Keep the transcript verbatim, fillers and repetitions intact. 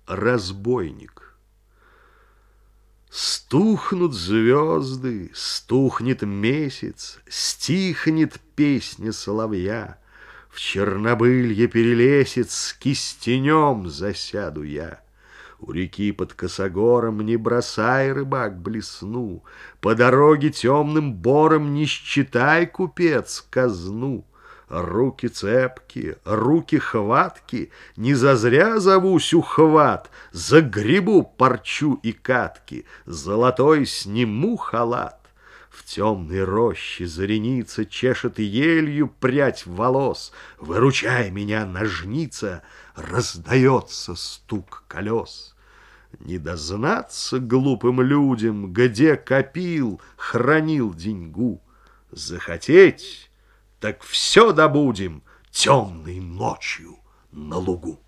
Разбойник. Стухнут звезды, стухнет месяц, стихнет песня соловья. В Чернобылье перелесец кистенем засяду я. У реки под косогором не бросай, рыбак, блесну, по дороге темным бором не считай, купец, казну. Руки цепки, руки хватки, не зазря зовусь ухват, загребу парчу и катки, золотой сниму халат. В темной роще зареница чешет елью прядь волос. Выручай меня, ножница, раздается стук колес. Не дознаться глупым людям, где копил, хранил деньгу. Захотеть, так все добудем темной ночью на лугу.